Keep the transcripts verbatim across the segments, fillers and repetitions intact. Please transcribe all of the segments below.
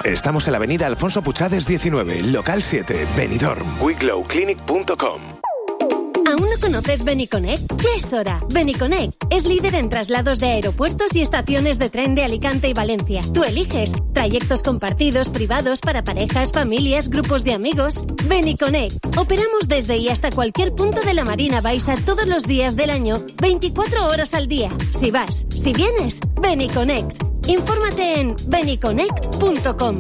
Estamos en la avenida Alfonso Puchades diecinueve, local siete, Benidorm. wiglow clinic punto com. ¿Aún no conoces Beniconnect? Ya es hora. Beniconnect es líder en traslados de aeropuertos y estaciones de tren de Alicante y Valencia. Tú eliges trayectos compartidos, privados, para parejas, familias, grupos de amigos. Beniconnect. Operamos desde y hasta cualquier punto de la Marina Baixa todos los días del año, veinticuatro horas al día. Si vas, si vienes, Beniconnect. Infórmate en beniconnect punto com.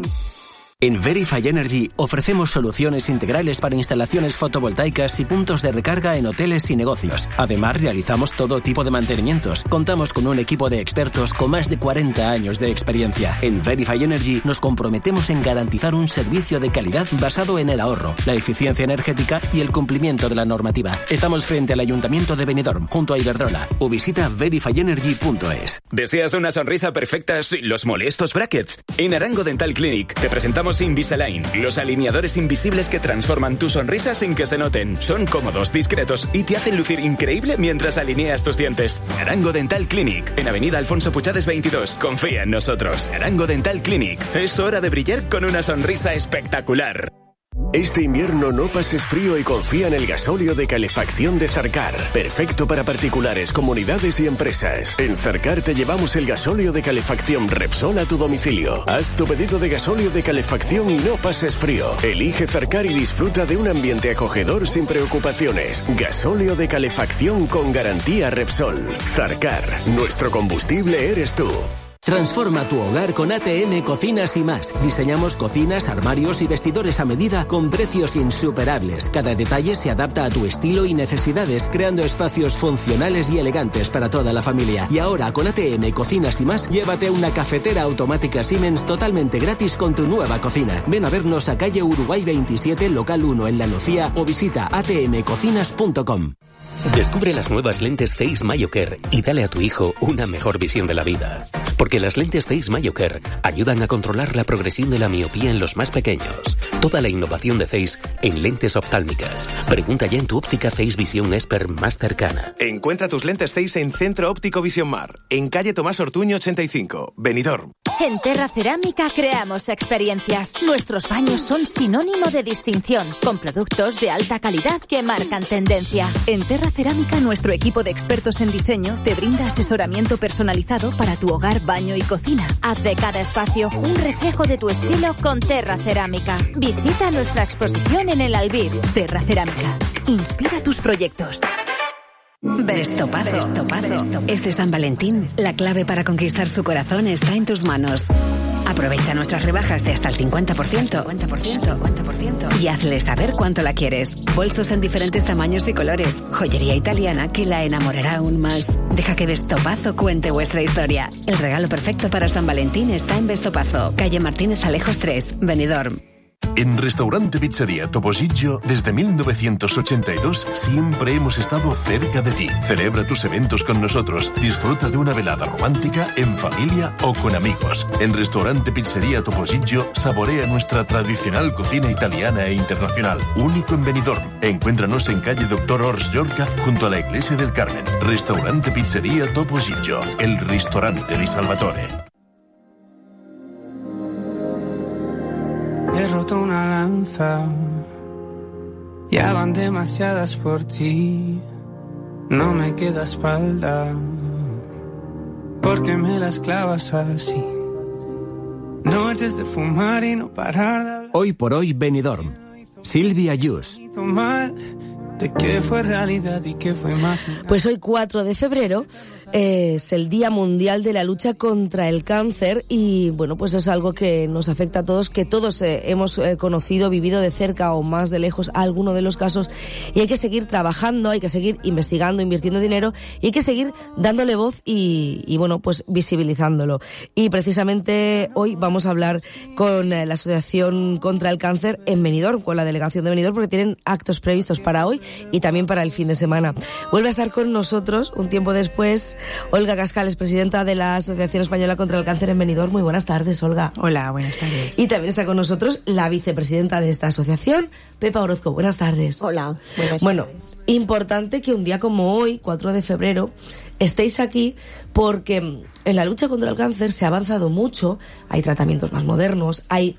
En Verify Energy ofrecemos soluciones integrales para instalaciones fotovoltaicas y puntos de recarga en hoteles y negocios. Además, realizamos todo tipo de mantenimientos. Contamos con un equipo de expertos con más de cuarenta años de experiencia. En Verify Energy nos comprometemos en garantizar un servicio de calidad basado en el ahorro, la eficiencia energética y el cumplimiento de la normativa. Estamos frente al Ayuntamiento de Benidorm, junto a Iberdrola, o visita verify energy punto es. ¿Deseas una sonrisa perfecta sin los molestos brackets? En Arango Dental Clinic te presentamos Invisalign, los alineadores invisibles que transforman tu sonrisa sin que se noten. Son cómodos, discretos y te hacen lucir increíble mientras alineas tus dientes. Arango Dental Clinic, en avenida Alfonso Puchades veintidós. Confía en nosotros. Arango Dental Clinic. Es hora de brillar con una sonrisa espectacular. Este invierno no pases frío y confía en el gasóleo de calefacción de Zarcar. Perfecto para particulares, comunidades y empresas. En Zarcar te llevamos el gasóleo de calefacción Repsol a tu domicilio. Haz tu pedido de gasóleo de calefacción y no pases frío. Elige Zarcar y disfruta de un ambiente acogedor sin preocupaciones. Gasóleo de calefacción con garantía Repsol. Zarcar, nuestro combustible eres tú. Transforma tu hogar con A T M Cocinas y Más. Diseñamos cocinas, armarios y vestidores a medida con precios insuperables. Cada detalle se adapta a tu estilo y necesidades, creando espacios funcionales y elegantes para toda la familia. Y ahora con A T M Cocinas y Más, llévate una cafetera automática Siemens totalmente gratis con tu nueva cocina. Ven a vernos a calle Uruguay veintisiete, local uno en La Nucía, o visita a t m cocinas punto com. Descubre las nuevas lentes Zeiss MyoCare y dale a tu hijo una mejor visión de la vida. Porque las lentes Zeiss MyoCare ayudan a controlar la progresión de la miopía en los más pequeños. Toda la innovación de Zeiss en lentes oftálmicas. Pregunta ya en tu óptica Zeiss Visión Expert más cercana. Encuentra tus lentes Zeiss en Centro Óptico Visión Mar, en calle Tomás Ortuño ochenta y cinco, Benidorm. En Terra Cerámica creamos experiencias. Nuestros baños son sinónimo de distinción, con productos de alta calidad que marcan tendencia. En Terra Cerámica, nuestro equipo de expertos en diseño te brinda asesoramiento personalizado para tu hogar, baño y cocina. Haz de cada espacio un reflejo de tu estilo con Terra Cerámica. Visita nuestra exposición en el Albir. Terra Cerámica. Inspira tus proyectos. Bestopazo. Bestopazo. Este San Valentín, la clave para conquistar su corazón está en tus manos. Aprovecha nuestras rebajas de hasta el cincuenta por ciento, cincuenta por ciento, cincuenta por ciento y hazle saber cuánto la quieres. Bolsos en diferentes tamaños y colores. Joyería italiana que la enamorará aún más. Deja que Bestopazo cuente vuestra historia. El regalo perfecto para San Valentín está en Bestopazo, calle Martínez Alejos tres, Benidorm. En Restaurante Pizzería Topollillo, desde mil novecientos ochenta y dos, siempre hemos estado cerca de ti. Celebra tus eventos con nosotros. Disfruta de una velada romántica, en familia o con amigos. En Restaurante Pizzería Topollillo, saborea nuestra tradicional cocina italiana e internacional. Único en Benidorm. Encuéntranos en calle Doctor Ors Llorca, junto a la Iglesia del Carmen. Restaurante Pizzería Topollillo, el ristorante di Salvatore. He roto una lanza, ya van demasiadas por ti, no me queda espalda, porque me las clavas así, noches de fumar y no parar de hablar. Hoy por hoy Benidorm. Silvia Yus. ¿De qué fue realidad y qué fue magia? Pues hoy cuatro de febrero es el Día Mundial de la Lucha contra el Cáncer y bueno, pues es algo que nos afecta a todos, que todos eh, hemos eh, conocido, vivido de cerca o más de lejos alguno de los casos, y hay que seguir trabajando, hay que seguir investigando, invirtiendo dinero y hay que seguir dándole voz y, y bueno, pues visibilizándolo. Y precisamente hoy vamos a hablar con eh, la Asociación contra el Cáncer en Benidorm, con la delegación de Benidorm, porque tienen actos previstos para hoy y también para el fin de semana. Vuelve a estar con nosotros un tiempo después Olga Cascales, presidenta de la Asociación Española contra el Cáncer en Benidorm. Muy buenas tardes, Olga. Hola, buenas tardes. Y también está con nosotros la vicepresidenta de esta asociación, Pepa Orozco. Buenas tardes. Hola, buenas bueno, tardes. Importante que un día como hoy, cuatro de febrero, estéis aquí porque en la lucha contra el cáncer se ha avanzado mucho, hay tratamientos más modernos, hay